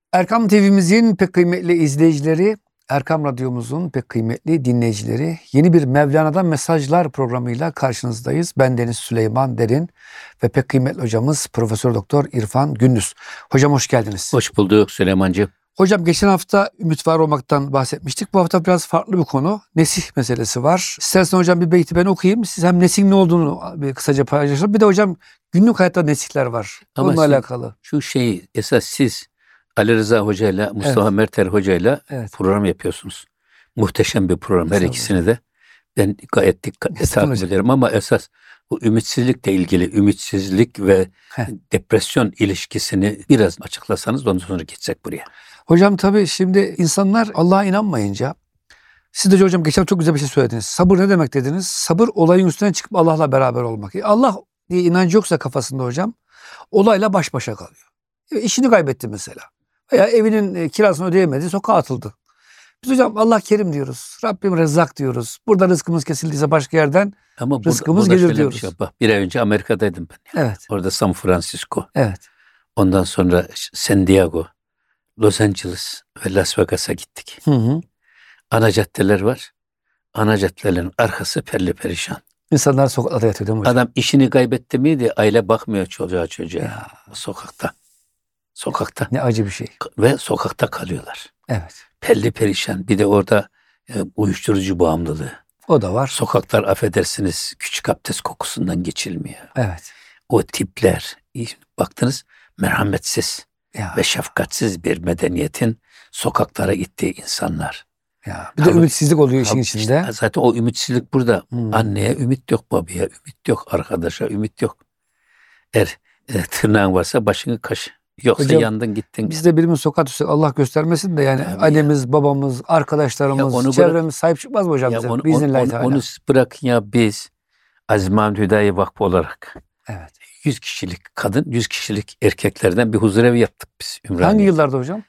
Erkam TV'mizin pek kıymetli izleyicileri, Erkam Radyomuzun pek kıymetli dinleyicileri, yeni bir Mevlana'dan Mesajlar programıyla karşınızdayız. Ben Deniz Süleyman Derin ve pek kıymetli hocamız Profesör Doktor İrfan Gündüz. Hocam hoş geldiniz. Hoş bulduk Süleymancığım. Hocam geçen hafta ümit var olmaktan bahsetmiştik. Bu hafta biraz farklı bir konu. Nesih meselesi var. İstersen hocam bir beyti ben okuyayım. Siz hem nesihin ne olduğunu bir kısaca paylaşın. Bir de hocam günlük hayatta nesihler var. Ama Onunla alakalı. şu şeyi esas siz Ali Rıza Hoca ile Mustafa Merter Hoca ile Evet. program yapıyorsunuz. Muhteşem bir program her ikisini de. Ben gayet dikkatle takip ederim ama esas bu ümitsizlikle ilgili ümitsizlik ve depresyon ilişkisini biraz açıklasanız ondan sonra geçsek buraya. Hocam tabii şimdi insanlar Allah'a inanmayınca, siz de hocam geçen çok güzel bir şey söylediniz. Sabır ne demek dediniz? Sabır olayın üstüne çıkıp Allah'la beraber olmak. Allah diye inancı yoksa kafasında hocam olayla baş başa kalıyor. İşini kaybetti mesela. Veya evinin kirasını ödeyemedi, sokağa atıldı. Biz hocam Allah Kerim diyoruz. Rabbim Rezzak diyoruz. Burada rızkımız kesildiyse başka yerden ama rızkımız burada gelir şöyle diyoruz. Bir şey, bak, bir ay önce Amerika'daydım ben. Evet. Orada San Francisco. Evet. Ondan sonra San Diego, Los Angeles ve Las Vegas'a gittik. Hı. Ana caddeler var. Ana caddelerin arkası perli perişan. İnsanlar sokakta yatıyor değil mi hocam? Adam işini kaybetti miydi? Aile bakmıyor çocuğa. Ya. Sokakta. Sokakta. Ne acı bir şey. Ve sokakta kalıyorlar. Evet. Perli perişan. Bir de orada uyuşturucu bağımlılığı. O da var. Sokaklar affedersiniz küçük abdest kokusundan geçilmiyor. Evet. O tipler. Baktınız merhametsiz Ya. ve şefkatsiz bir medeniyetin sokaklara gittiği insanlar. Ya. Bir de ümitsizlik oluyor işin işte içinde. zaten o ümitsizlik burada. Anneye ümit yok, babaya ümit yok, arkadaşa ümit yok. Eğer tırnağın varsa başını kaş. Yoksa hocam, yandın gittin. biz de birimiz sokağa düşsek Allah göstermesin de yani Tabii annemiz, babamız, arkadaşlarımız, çevremiz sahip çıkmaz mı hocam bize? Biiznillahü Teala. Onu bırakın ya biz Aziz Mahmud Hüdayi Vakfı olarak Evet. 100 kişilik kadın, 100 kişilik erkeklerden bir huzurevi yaptık biz Ümraniye. Hangi yıllarda hocam?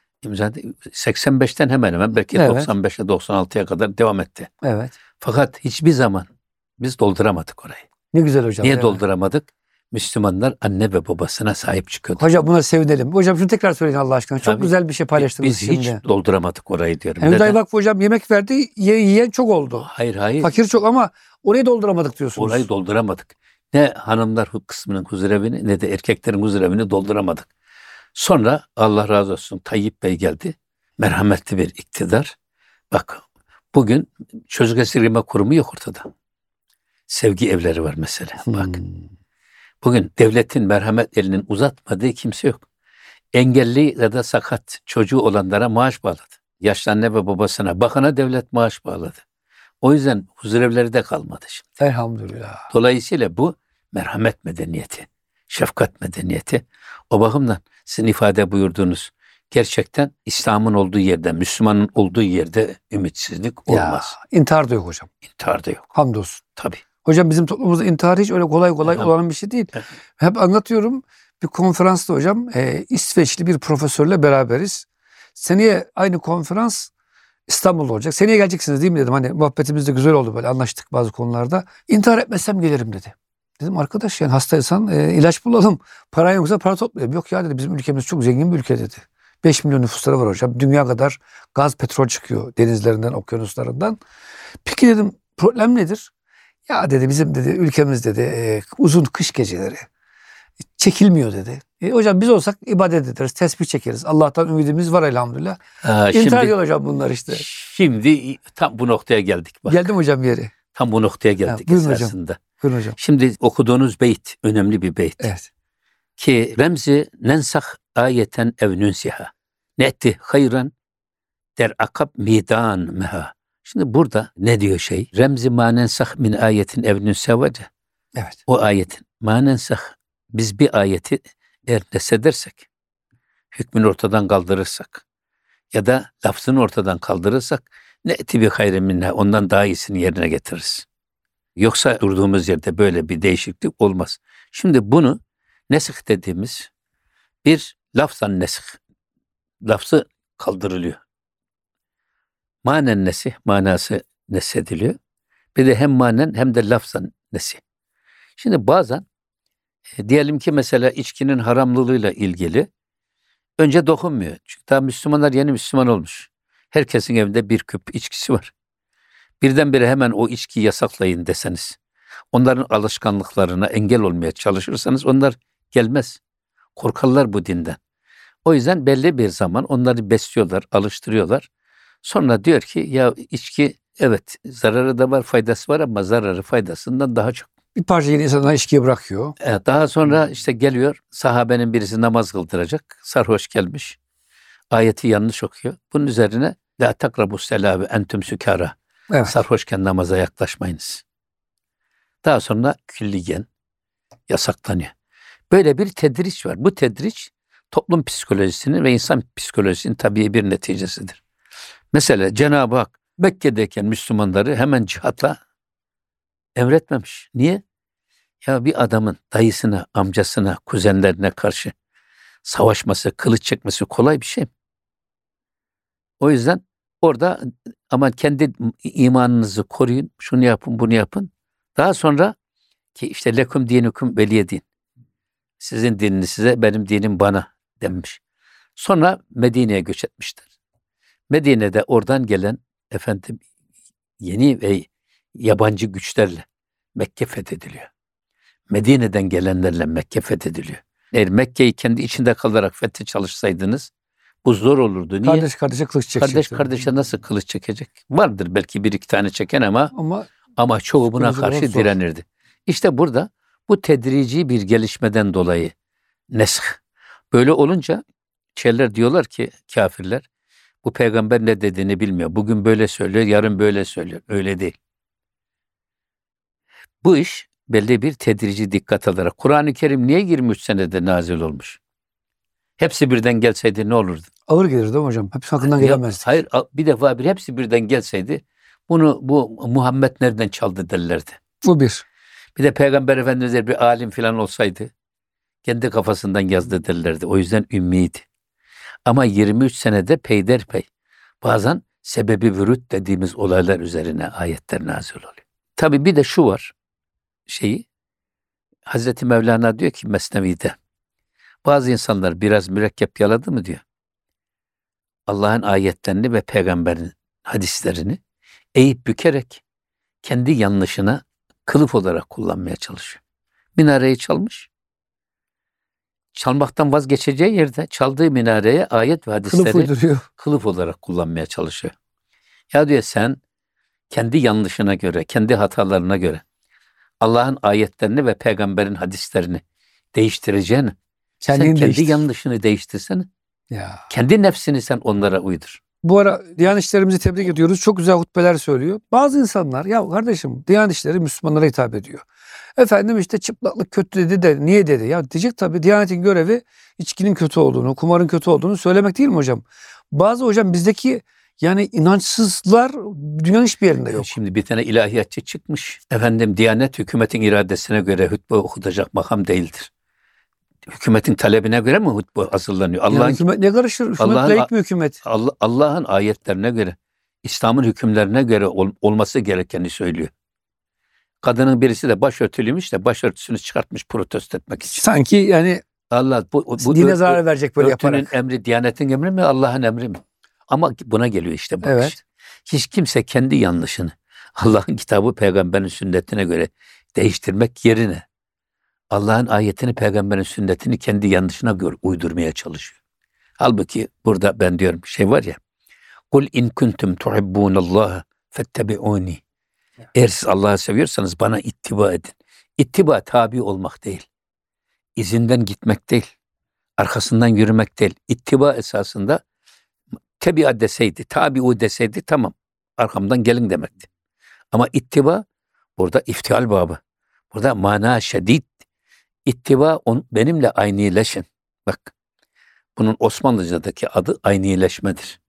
85'ten hemen hemen belki 95'e 96'ya kadar devam etti. Evet. Fakat hiçbir zaman biz dolduramadık orayı. Ne güzel hocam. Niye dolduramadık? Müslümanlar anne ve babasına sahip çıkıyordu. Hocam buna sevinelim. Hocam şunu tekrar söyleyin Allah aşkına. Çok Tabii, güzel bir şey paylaştınız biz şimdi. hiç dolduramadık orayı diyorum. Hüdayi Vakfı hocam yemek verdi, yiyen çok oldu. Hayır. Fakir çok ama orayı dolduramadık diyorsunuz. Orayı dolduramadık. Ne hanımlar kısmının huzurevini ne de erkeklerin huzurevini dolduramadık. Sonra Allah razı olsun Tayyip Bey geldi. Merhametli bir iktidar. Bak bugün çocuk esirgeme kurumu yok ortada. Sevgi evleri var mesela. Bak. Bugün devletin merhamet elinin uzatmadığı kimse yok. Engelli ya da sakat çocuğu olanlara maaş bağladı. Yaşlı anne ve babasına, bakana devlet maaş bağladı. O yüzden huzurevleri de kalmadı şimdi. Elhamdülillah. Dolayısıyla bu merhamet medeniyeti, şefkat medeniyeti. O bakımdan sizin ifade buyurduğunuz gerçekten İslam'ın olduğu yerde, Müslümanın olduğu yerde ümitsizlik olmaz. İntihar da yok hocam. İntihar da yok. Hamdolsun. Tabii. Hocam bizim toplumumuzda intihar hiç öyle kolay olan bir şey değil. Hep anlatıyorum. Bir konferansta hocam İsveçli bir profesörle beraberiz. Seneye aynı konferans İstanbul'da olacak. Seneye geleceksiniz değil mi dedim. Hani muhabbetimiz de güzel oldu böyle anlaştık bazı konularda. İntihar etmezsem gelirim dedi. Dedim arkadaş yani hastaysan ilaç bulalım. Paran yoksa para toplayalım. Yok ya dedi bizim ülkemiz çok zengin bir ülke dedi. 5 milyon nüfusları var hocam. Dünya kadar gaz petrol çıkıyor denizlerinden, okyanuslarından. Peki dedim problem nedir? Ya dedi bizim dedi ülkemiz dedi uzun kış geceleri çekilmiyor dedi. Hocam biz olsak ibadet ederiz, tesbih çekeriz. Allah'tan ümidimiz var elhamdülillah. İntihar ediyor hocam bunlar işte. Şimdi tam bu noktaya geldik. Bak. Geldim hocam yeri. Tam bu noktaya geldik buyurun esasında. Hocam. Buyurun hocam. Şimdi okuduğunuz beyt önemli bir beyt. Evet. Ki remzi nensah ayeten ev nünsiha. Ne'ti hayran der akab midan meha. Şimdi burada ne diyor şey? Remzi manensah min ayetin ev nünsevece. Evet. O ayetin manensah biz bir ayeti eğer nesedersek, hükmünü ortadan kaldırırsak ya da lafzını ortadan kaldırırsak ne'ti bir hayrin minha ondan daha iyisini yerine getiririz. Yoksa durduğumuz yerde böyle bir değişiklik olmaz. Şimdi bunu nesih dediğimiz bir lafzan nesih. Lafzı kaldırılıyor. Manen nesih, manası nesediliyor. Bir de hem manen hem de lafzan nesih. Şimdi bazen diyelim ki mesela içkinin haramlılığıyla ilgili Önce dokunmuyor. Çünkü daha Müslümanlar yeni Müslüman olmuş. Herkesin evinde bir küp içkisi var. Birdenbire hemen o içkiyi yasaklayın deseniz, onların alışkanlıklarına engel olmaya çalışırsanız onlar gelmez. Korkarlar bu dinden. O yüzden belli bir zaman onları besliyorlar, alıştırıyorlar. Sonra diyor ki ya içki evet zararı da var, faydası var ama zararı faydasından daha çok. Bir parça yeni insanlar içkiyi bırakıyor. Daha sonra işte geliyor sahabenin birisi namaz kıldıracak. Sarhoş gelmiş. Ayeti yanlış okuyor. Bunun üzerine la takrabus selâ ve entüm sükârâ. Evet. Sarhoşken namaza yaklaşmayınız. Daha sonra külliyen yasaklanıyor. Böyle bir tedriç var. Bu tedriç toplum psikolojisinin ve insan psikolojisinin tabii bir neticesidir. Mesela Cenab-ı Hak Mekke'deyken Müslümanları hemen cihatla emretmemiş. Niye? Ya bir adamın dayısına, amcasına, kuzenlerine karşı savaşması, kılıç çekmesi kolay bir şey mi? O yüzden orada ama kendi imanınızı koruyun, şunu yapın, bunu yapın. Daha sonra ki işte lekum dinukum veliye din. Sizin dininiz size, benim dinim bana denmiş. Sonra Medine'ye göç etmişler. Medine'de oradan gelen yeni ve yabancı güçlerle Mekke fethediliyor. Medine'den gelenlerle Mekke fethediliyor. Eğer Mekke'yi kendi içinde kalarak fethi çalışsaydınız bu zor olurdu. Niye? Kardeş kardeşe kılıç çekecek. Kardeş kardeşe nasıl kılıç çekecek? Vardır belki bir iki tane çeken ama çoğu buna karşı direnirdi. İşte burada bu tedrici bir gelişmeden dolayı nesh. Böyle olunca şeyler diyorlar ki kafirler bu peygamber ne dediğini bilmiyor. Bugün böyle söylüyor, yarın böyle söylüyor. Öyle değil. Bu iş belli bir tedrici dikkat alarak. Kur'an-ı Kerim niye 23 senede nazil olmuş? Hepsi birden gelseydi ne olurdu? Ağır gelirdi değil mi hocam? Hepsi hakkından gelemezdik. Hayır, bir defa hepsi birden gelseydi bu Muhammed nereden çaldı derlerdi. Bu bir. Bir de Peygamber Efendimiz bir alim falan olsaydı kendi kafasından yazdı derlerdi. O yüzden ümmiydi. Ama 23 senede peyderpey bazen sebebi vürüt dediğimiz olaylar üzerine ayetler nazil oluyor. Tabii bir de şu var Hazreti Mevlana diyor ki Mesnevi'de bazı insanlar biraz mürekkep yaladı mı diyor. Allah'ın ayetlerini ve peygamberin hadislerini eğip bükerek kendi yanlışına kılıf olarak kullanmaya çalışıyor. Minareyi çalmış. Çalmaktan vazgeçeceği yerde çaldığı minareye ayet ve hadisleri kılıf olarak kullanmaya çalışıyor. Ya diyor sen kendi yanlışına göre, kendi hatalarına göre Allah'ın ayetlerini ve peygamberin hadislerini değiştireceğine sen kendi yanlışını değiştirsene. Ya. Kendi nefsini sen onlara uydur. Bu ara Diyanet İşlerimizi tebrik ediyoruz. Çok güzel hutbeler söylüyor. Bazı insanlar ya kardeşim Diyanet İşleri Müslümanlara hitap ediyor. Efendim işte çıplaklık kötü dedi de niye dedi? Ya diyecek tabii Diyanet'in görevi içkinin kötü olduğunu, kumarın kötü olduğunu söylemek değil mi hocam? Bazı hocam bizdeki yani inançsızlar dünyanın hiçbir yerinde yok. Şimdi bir tane ilahiyatçı çıkmış. Diyanet hükümetin iradesine göre hutbe okutacak makam değildir. Hükümetin talebine göre mi hutbe hazırlanıyor? Yani hükümet ne karışır? Hükümet layık bir hükümet. Allah'ın ayetlerine göre, İslam'ın hükümlerine göre olması gerekeni söylüyor. Kadının birisi de başörtülüymüş de başörtüsünü çıkartmış protesto etmek için. Sanki yani Allah bu dine zarar verecek böyle yaparak. Emri, Diyanet'in emri mi, Allah'ın emri mi? Ama buna geliyor işte bak. Evet. Hiç kimse kendi yanlışını Allah'ın kitabı, peygamberin sünnetine göre değiştirmek yerine Allah'ın ayetini, peygamberin sünnetini kendi yanlışına göre uydurmaya çalışıyor. Halbuki burada ben diyorum var ya. Kul in kuntum tuhibbunallaha fettebi'uni. Eğer siz Allah'ı seviyorsanız bana ittiba edin. İttiba tabi olmak değil. İzinden gitmek değil. Arkasından yürümek değil. İttiba esasında tebi'a deseydi, tabi'u deseydi tamam. Arkamdan gelin demekti. Ama ittiba burada iftial babı. Burada mana şedid. İttiba benimle aynileşin. Bak bunun Osmanlıca'daki adı aynileşmedir.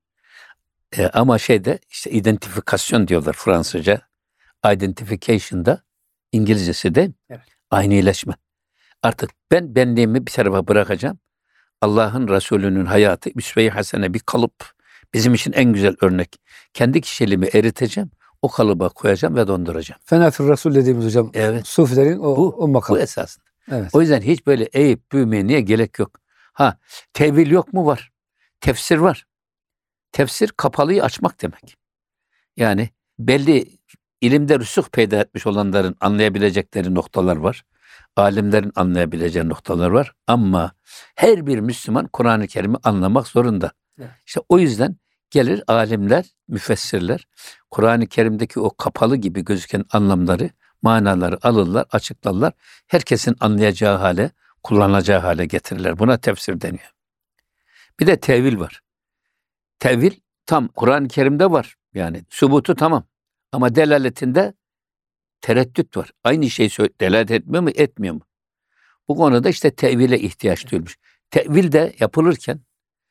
Ama işte identifikasyon diyorlar Fransızca. Identification'da İngilizcesi de aynileşme. Artık ben benliğimi bir tarafa bırakacağım. Allah'ın Resulü'nün hayatı üsve-i hasene bir kalıp bizim için en güzel örnek. Kendi kişiliğimi eriteceğim. O kalıba koyacağım ve donduracağım. Fenafir Resul dediğimiz hocam. Evet. Sufilerin o makam. Bu esasında. Evet. O yüzden hiç böyle eğip büyümeye niye gerek yok. Tevil yok mu? Var. Tefsir var. Tefsir kapalıyı açmak demek. Yani belli ilimde rüsûh peyda etmiş olanların anlayabilecekleri noktalar var. Alimlerin anlayabileceği noktalar var. Ama her bir Müslüman Kur'an-ı Kerim'i anlamak zorunda. Evet. İşte o yüzden gelir alimler, müfessirler Kur'an-ı Kerim'deki o kapalı gibi gözüken anlamları, manaları alırlar, açıklarlar. Herkesin anlayacağı hale, kullanacağı hale getirirler. Buna tefsir deniyor. Bir de tevil var. Tevil tam Kur'an-ı Kerim'de var. Yani sübutu tamam. Ama delaletinde tereddüt var. Aynı şeyi delalet etmiyor mu, etmiyor mu? Bu konuda işte tevile ihtiyaç duyulmuş. Tevil de yapılırken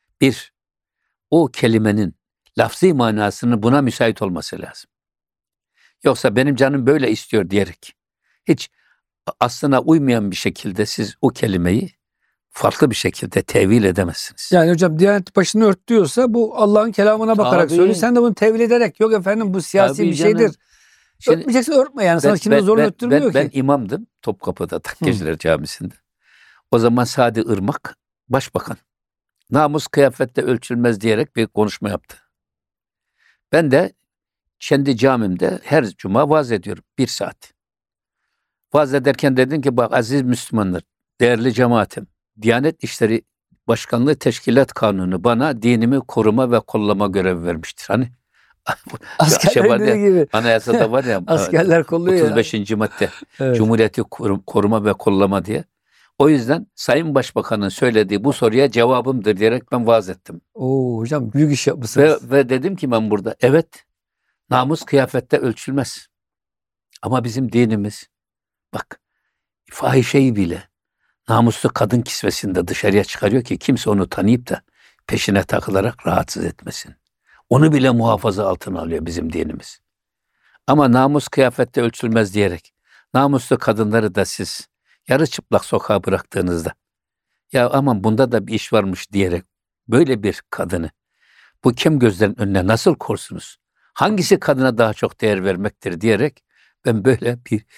o kelimenin lafzi manasının buna müsait olması lazım. Yoksa benim canım böyle istiyor diyerek hiç aslına uymayan bir şekilde siz o kelimeyi farklı bir şekilde tevil edemezsiniz. Yani hocam Diyanet başını ört diyorsa bu Allah'ın kelamına bakarak Tabii. söylüyor. Sen de bunu tevil ederek yok efendim bu siyasi Tabii bir şeydir. canım. Şimdi Örtmeyeceksin örtme yani. Sana kimse zorla öttürmüyor ben ki. imamdım Topkapı'da Takkeciler Camisi'nde. O zaman Sadi Irmak başbakan. Namus kıyafette ölçülmez diyerek bir konuşma yaptı. Ben de kendi camimde her cuma vaaz ediyorum. 1 saat. Vaaz ederken dedim ki bak aziz Müslümanlar, değerli cemaatim, Diyanet İşleri Başkanlığı Teşkilat Kanunu bana dinimi koruma ve kollama görevi vermiştir. Hani Askerler dediği gibi. Anayasada var ya Askerler kolluyor ya. 35. madde Evet. Cumhuriyeti koruma ve kollama diye. O yüzden Sayın Başbakan'ın söylediği bu soruya cevabımdır diyerek ben vaaz ettim. Oo hocam büyük iş yapmışsınız. Ve dedim ki ben burada evet namus kıyafette ölçülmez. Ama bizim dinimiz bak fahişeyi bile namuslu kadın kisvesinde dışarıya çıkarıyor ki kimse onu tanıyıp da peşine takılarak rahatsız etmesin. Onu bile muhafaza altına alıyor bizim dinimiz. Ama namus kıyafette ölçülmez diyerek namuslu kadınları da siz yarı çıplak sokağa bıraktığınızda ya aman bunda da bir iş varmış diyerek böyle bir kadını bu kim gözlerin önüne nasıl korsunuz? Hangisi kadına daha çok değer vermektir diyerek ben böyle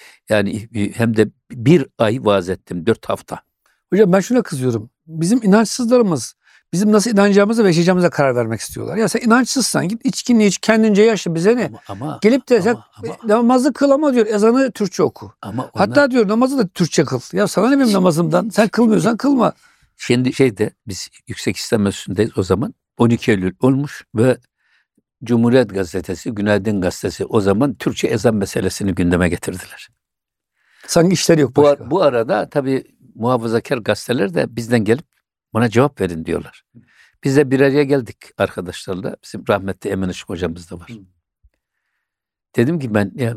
hem de 1 ay vaaz ettim 4 hafta. Hocam ben şuna kızıyorum. Bizim inançsızlarımız bizim nasıl inanacağımıza ve yaşayacağımıza karar vermek istiyorlar. Ya sen inançsızsan git içkini iç kendince yaşa bize ne? Gelip de sen namazı kıl ama diyor ezanı Türkçe oku. Hatta diyor namazı da Türkçe kıl. Ya sana ne benim namazımdan? Sen kılmıyorsan kılma. Şimdi biz Yüksek İslam Enstitüsü'ndeyiz o zaman. 12 Eylül olmuş ve Cumhuriyet Gazetesi, Günaydın Gazetesi o zaman Türkçe ezan meselesini gündeme getirdiler. Sanki işleri yok başka. Bu arada tabii muhafazakar gazeteler de bizden gelip buna cevap verin diyorlar. Biz de bir araya geldik arkadaşlarla. Bizim rahmetli Emin Işık hocamız da var. Dedim ki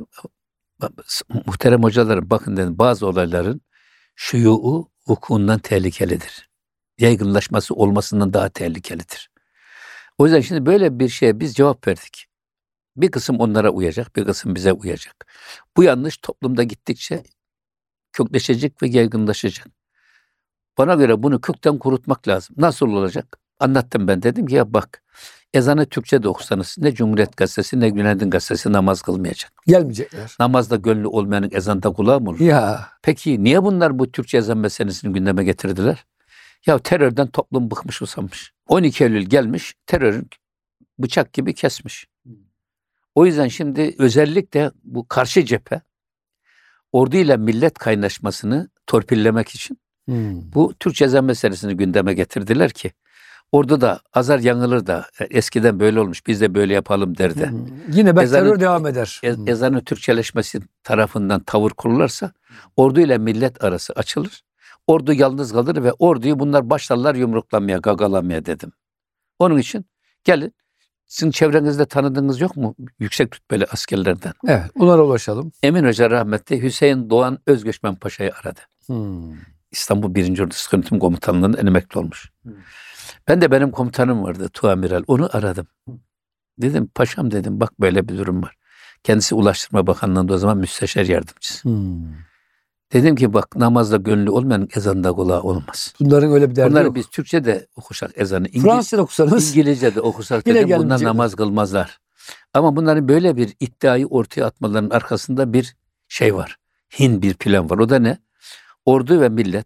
muhterem hocalarım bakın dedim bazı olayların şuyu'u hukukundan tehlikelidir. Yaygınlaşması olmasından daha tehlikelidir. O yüzden şimdi böyle bir şeye biz cevap verdik. Bir kısım onlara uyacak, bir kısım bize uyacak. Bu yanlış toplumda gittikçe kökleşecek ve yaygınlaşacak. Bana göre bunu kökten kurutmak lazım. Nasıl olacak? Anlattım ben. Dedim ki ya bak ezanı Türkçe'de okusanız ne Cumhuriyet Gazetesi ne Günaydın Gazetesi namaz kılmayacak. Gelmeyecekler. Namazda gönlü olmayanın ezanda kulağı mı olur? Ya. Peki niye bunlar bu Türkçe ezan meselesini gündeme getirdiler? Ya terörden toplum bıkmış usanmış. 12 Eylül gelmiş terörün bıçak gibi kesmiş. O yüzden şimdi özellikle bu karşı cephe orduyla millet kaynaşmasını torpillemek için bu Türkçe ezan meselesini gündeme getirdiler ki orada da azar yanılır da eskiden böyle olmuş biz de böyle yapalım derdi. Yine terör devam eder. Ezanın Türkçeleşmesi tarafından tavır kurulursa orduyla millet arası açılır. Ordu yalnız kalır ve orduyu bunlar başlarlar yumruklamaya, gagalamaya dedim. Onun için gelin sizin çevrenizde tanıdığınız yok mu yüksek rütbeli askerlerden? Evet, onlara ulaşalım. Emin Hoca rahmetli Hüseyin Doğan Özgöçmen Paşa'yı aradı. İstanbul 1. Ordu Sıkıntım Komutanlığı'ndan emekli olmuş. Ben de benim komutanım vardı Tuamiral. Onu aradım. Dedim paşam dedim bak böyle bir durum var. Kendisi Ulaştırma Bakanlığı'nda o zaman müsteşar yardımcısı. Dedim ki bak namazda gönlü olmayan ezanda kulağı olmaz. Bunların öyle bir derdi Bunları yok. biz Türkçe'de okuşak ezanı. Fransızca okusanız. İngilizce'de okusak dedim bunlar namaz kılmazlar. Ama bunların böyle bir iddiayı ortaya atmalarının arkasında bir şey var. Bir plan var. O da ne? Ordu ve millet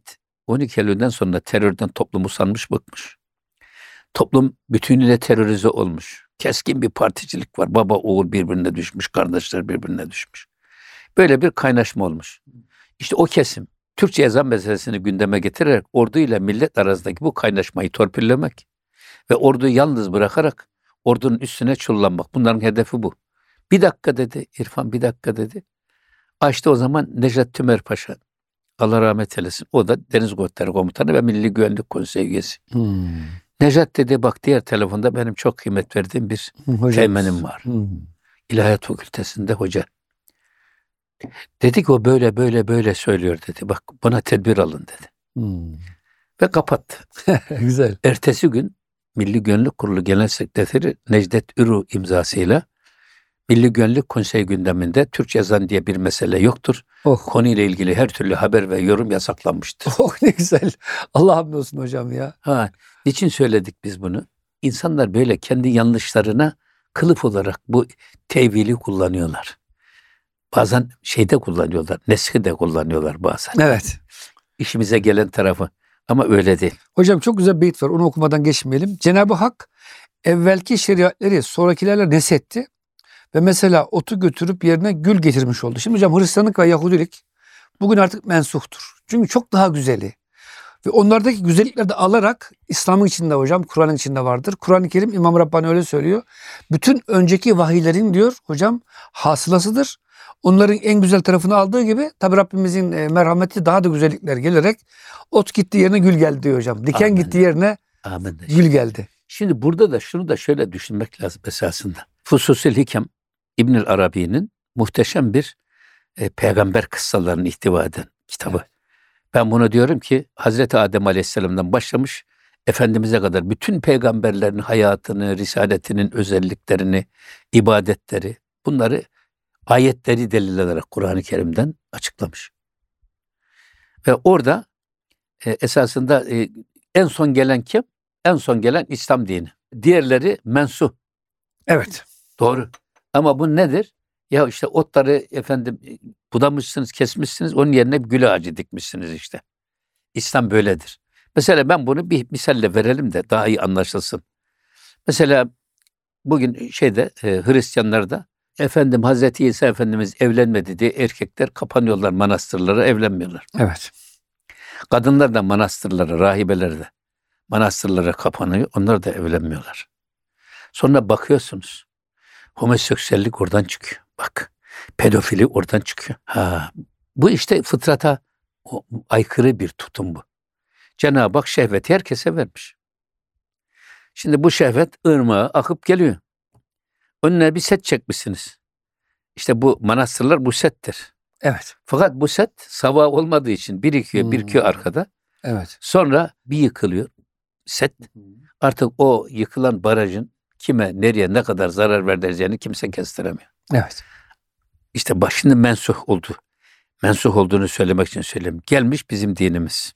12 Eylül'den sonra terörden toplum usanmış, bıkmış. Toplum bütünüyle terörize olmuş. Keskin bir particilik var. Baba oğul birbirine düşmüş, kardeşler birbirine düşmüş. Böyle bir kaynaşma olmuş. İşte o kesim Türkçe ezan meselesini gündeme getirerek orduyla millet arasındaki bu kaynaşmayı torpillemek ve orduyu yalnız bırakarak ordunun üstüne çullanmak. Bunların hedefi bu. Bir dakika dedi İrfan, bir dakika dedi. Açtı o zaman Necdet Tümer Paşa. Allah rahmet eylesin. O da Deniz Kuvvetleri Komutanı ve Milli Güvenlik Konseyi üyesi. Nejat dedi, bak diğer telefonda benim çok kıymet verdiğim bir teğmenim var. İlahiyat Fakültesinde hoca. Dedi ki o böyle böyle böyle söylüyor dedi. Bak buna tedbir alın dedi. Ve kapattı. Güzel. Ertesi gün Milli Güvenlik Kurulu Genel Sekreteri Necdet Ürü imzasıyla Milli Güvenlik Konseyi gündeminde Türkçe ezan diye bir mesele yoktur. Konuyla ilgili her türlü haber ve yorum yasaklanmıştır. Ne güzel. Allah hamdolsun hocam ya. Niçin söyledik biz bunu? İnsanlar böyle kendi yanlışlarına kılıf olarak bu tevili kullanıyorlar. Bazen şeyde kullanıyorlar, neshi de kullanıyorlar bazen. Evet. İşimize gelen tarafı. Ama öyle değil. Hocam çok güzel bir beyit var. Onu okumadan geçmeyelim. Cenab-ı Hak evvelki şeriatleri sonrakilerle nesetti. Ve mesela otu götürüp yerine gül getirmiş oldu. Şimdi hocam Hristiyanlık ve Yahudilik bugün artık mensuhtur. Çünkü çok daha güzeli. Ve onlardaki güzellikleri de alarak İslam'ın içinde hocam, Kur'an'ın içinde vardır. Kur'an-ı Kerim İmam Rabbani öyle söylüyor. Bütün önceki vahiylerin diyor hocam hasılasıdır. Onların en güzel tarafını aldığı gibi tabi Rabbimizin merhameti daha da güzellikler gelerek ot gitti yerine gül geldi diyor hocam. Diken Amin. gitti yerine Amin. Gül geldi. Şimdi burada da şunu da şöyle düşünmek lazım esasında. Fususil Hikem İbnül Arabi'nin muhteşem bir peygamber kıssalarını ihtiva eden kitabı. Evet. Ben bunu diyorum ki Hazreti Adem Aleyhisselam'dan başlamış Efendimiz'e kadar bütün peygamberlerin hayatını, risaletinin özelliklerini, ibadetleri, bunları ayetleri delil ederek Kur'an-ı Kerim'den açıklamış. Ve orada esasında en son gelen kim? En son gelen İslam dini. Diğerleri mensuh. Evet. Doğru. Ama bu nedir? Ya işte otları efendim budamışsınız, kesmişsiniz, onun yerine gül ağacı dikmişsiniz işte. İslam böyledir. Mesela ben bunu bir misalle verelim de daha iyi anlaşılsın. Mesela bugün Hristiyanlarda efendim Hazreti İsa Efendimiz evlenmedi diye erkekler kapanıyorlar manastırlara, evlenmiyorlar. Evet. Kadınlar da manastırlara, rahibeler de manastırlara kapanıyor, onlar da evlenmiyorlar. Sonra bakıyorsunuz homoseksüellik oradan çıkıyor. Bak pedofili oradan çıkıyor. Bu işte fıtrata aykırı bir tutum bu. Cenab-ı Hak şehveti herkese vermiş. Şimdi bu şehvet ırmağa akıp geliyor. Önüne bir set çekmişsiniz. İşte bu manastırlar bu settir. Evet. Fakat bu set sava olmadığı için birikiyor arkada. Evet. Sonra bir yıkılıyor set. Artık o yıkılan barajın kime, nereye, ne kadar zarar vereceğini kimse kestiremiyor. Evet. İşte başında mensuh oldu. Mensuh olduğunu söylemek için söyleyeyim. Gelmiş bizim dinimiz.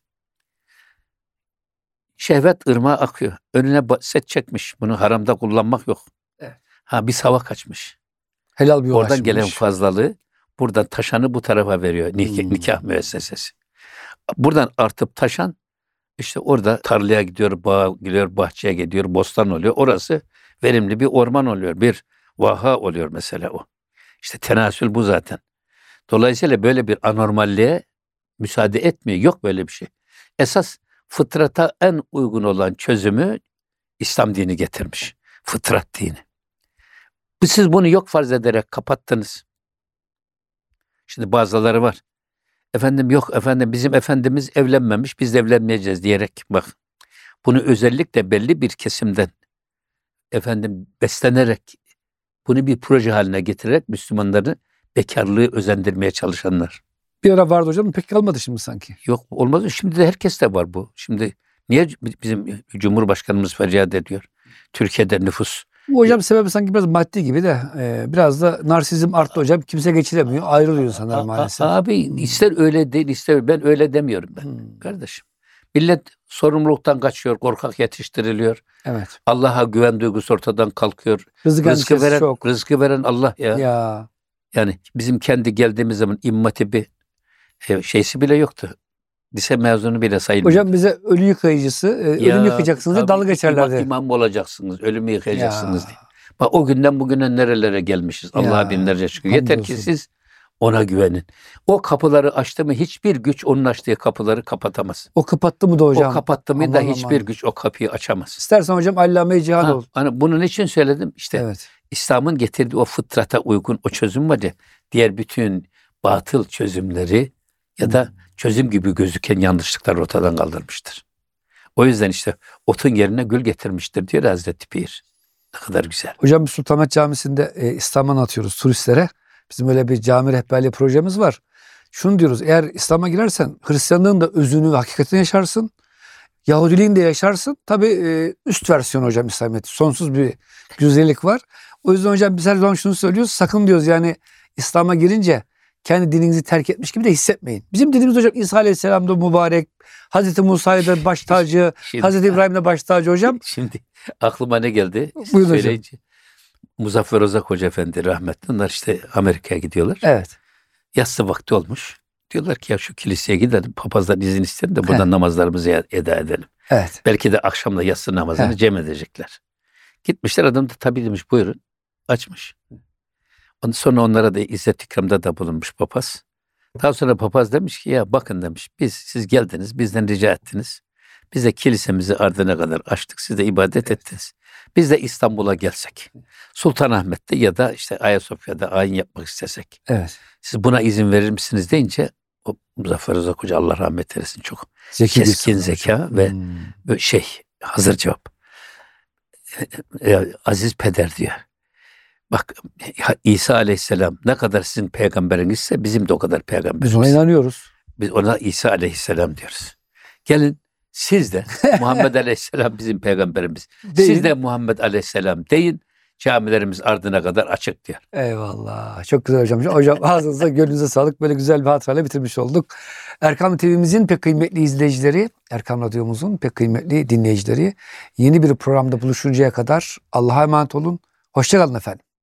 Şehvet ırmağı akıyor. Önüne set çekmiş. Bunu haramda kullanmak yok. Evet. Bir hava kaçmış. Helal bir yol oradan açmış. Gelen fazlalığı buradan taşanı bu tarafa veriyor. Nikah müessesesi. Buradan artıp taşan işte orada tarlaya gidiyor, bağa gidiyor, bahçeye gidiyor, bostan oluyor. Orası verimli bir orman oluyor. Bir vaha oluyor mesela o. İşte tenasül bu zaten. Dolayısıyla böyle bir anormalliğe müsaade etmiyor. Yok böyle bir şey. Esas fıtrata en uygun olan çözümü İslam dini getirmiş. Fıtrat dini. Siz bunu yok farz ederek kapattınız. Şimdi bazıları var. Efendim yok efendim bizim efendimiz evlenmemiş, biz de evlenmeyeceğiz diyerek bak. Bunu özellikle belli bir kesimden efendim beslenerek bunu bir proje haline getirerek Müslümanları bekarlığı özendirmeye çalışanlar. Bir ara vardı hocam, pek kalmadı şimdi sanki. Yok olmaz. Şimdi de herkes de var bu. Şimdi niye bizim Cumhurbaşkanımız feryat ediyor? Türkiye'de nüfus. Hocam sebebi sanki biraz maddi gibi de biraz da narsizm arttı hocam. Kimse geçiremiyor. Ayrılıyor sanırım maalesef. Abi ister öyle değil ister ben öyle demiyorum ben. Kardeşim. Millet sorumluluktan kaçıyor, korkak yetiştiriliyor. Evet. Allah'a güven duygusu ortadan kalkıyor. Rızkı veren Allah ya. Yani bizim kendi geldiğimiz zaman İmam Hatip'i şeysi bile yoktu. lise mezunu bile sayılmıyor. Hocam bize ölü yıkayıcısı, ölüm yıkayacaksınız diye dalga geçerlerdi. İmam olacaksınız, ölümü yıkayacaksınız Ya. diye. Bak o günden bugüne nerelere gelmişiz. Allah'a binlerce şükür. Yeter ki Hamdolsun. siz ona güvenin. O kapıları açtı mı hiçbir güç onun açtığı kapıları kapatamaz. O kapattı mı da hocam? O kapattı mı da Aman hiçbir aman. güç o kapıyı açamaz. İstersen hocam allame-i cihad ol. Hani bunun için söyledim işte. Evet. İslam'ın getirdiği o fıtrata uygun o çözüm var ya, diğer bütün batıl çözümleri ya da çözüm gibi gözüken yanlışlıklar ortadan kaldırmıştır. O yüzden işte otun yerine gül getirmiştir diyor Hazreti Pir. Ne kadar güzel. Hocam biz Sultanahmet Camisi'nde İslam'ı anlatıyoruz turistlere. Bizim öyle bir cami rehberliği projemiz var. Şunu diyoruz, eğer İslam'a girersen Hristiyanlığın da özünü ve hakikatini yaşarsın. Yahudiliğin de yaşarsın. Tabii üst versiyon hocam İslamiyet. Sonsuz bir güzellik var. O yüzden hocam biz her zaman şunu söylüyoruz. Sakın diyoruz yani İslam'a girince kendi dininizi terk etmiş gibi de hissetmeyin. Bizim dinimiz hocam İsa Aleyhisselam da mübarek. Hazreti Musa'yı da baş tacı. Hazreti İbrahim de baş tacı hocam. Şimdi aklıma ne geldi? Buyurun hocam. Söyleyince. Muzaffer Ozak Hoca Efendi rahmetli. Onlar işte Amerika'ya gidiyorlar. Evet. Yatsı vakti olmuş. Diyorlar ki ya şu kiliseye gidelim. Papazdan izin isterim de buradan namazlarımızı eda edelim. Evet. Belki de akşamda yatsı namazını Evet. cem edecekler. Gitmişler, adam da tabii demiş buyurun. Açmış. Ondan sonra onlara da İzzet ikramda da bulunmuş papaz. Daha sonra papaz demiş ki ya bakın demiş, siz geldiniz, bizden rica ettiniz. Biz de kilisemizi ardına kadar açtık, siz de ibadet ettiniz. Biz de İstanbul'a gelsek, Sultanahmet'te ya da işte Ayasofya'da ayin yapmak istesek, Evet. siz buna izin verir misiniz deyince o Muzaffer Ozak Hoca Allah rahmet eylesin çok Zeki bir keskin insan zeka hocam. ve böyle hazır cevap. Aziz peder diyor. Bak İsa Aleyhisselam ne kadar sizin peygamberinizse bizim de o kadar Biz peygamberimiz. ona inanıyoruz. Biz ona İsa Aleyhisselam diyoruz. Gelin siz de Muhammed Aleyhisselam bizim peygamberimiz. Deyin. Siz de Muhammed Aleyhisselam deyin. Camilerimiz ardına kadar açık diyor. Eyvallah. Çok güzel hocam. Hocam ağzınıza gönlünüze sağlık. Böyle güzel bir hatırayla bitirmiş olduk. Erkam TV'mizin pek kıymetli izleyicileri, Erkam Radyomuzun pek kıymetli dinleyicileri, yeni bir programda buluşuncaya kadar Allah'a emanet olun. Hoşça kalın efendim.